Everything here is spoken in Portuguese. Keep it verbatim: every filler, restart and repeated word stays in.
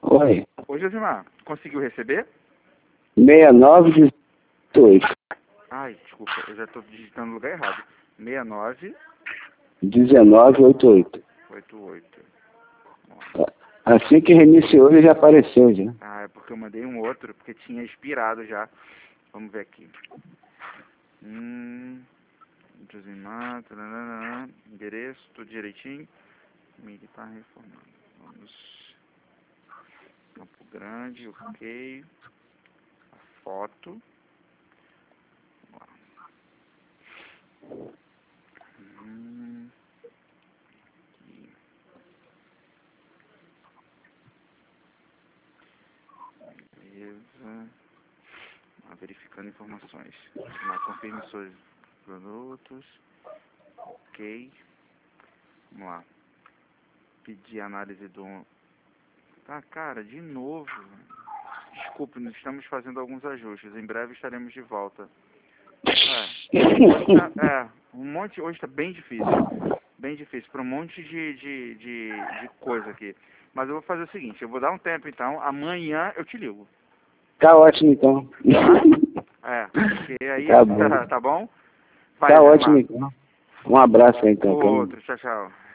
Oi. Ô, Josimar, conseguiu receber? seis nove dezoito oito. Ai, desculpa, eu já estou digitando no lugar errado. seis nove dezenove oitenta e oito. oitenta e oito. Assim que reiniciou, ele já apareceu já. Ah, é porque eu mandei um outro, porque tinha expirado já. Vamos ver aqui. Hum, Josimar, taranana, endereço, tudo direitinho. Mídia está reformando. Vamos. Campo Grande, ok. A foto. Hum, aqui. Beleza. Ah, verificando informações. Lá, confirme seus produtos. Ok. Vamos lá. Pedir análise do... Ah, cara, de novo. Desculpe, nós estamos fazendo alguns ajustes. Em breve estaremos de volta. É, hoje tá, é um monte, hoje está bem difícil. Bem difícil, para um monte de, de, de, de coisa aqui. Mas eu vou fazer o seguinte, eu vou dar um tempo então, amanhã eu te ligo. Tá ótimo então. Tá? É, porque aí Tá bom. tá, tá bom? Vai, Tá Josimar. ótimo então. Um abraço aí então. Outro, tchau, tchau.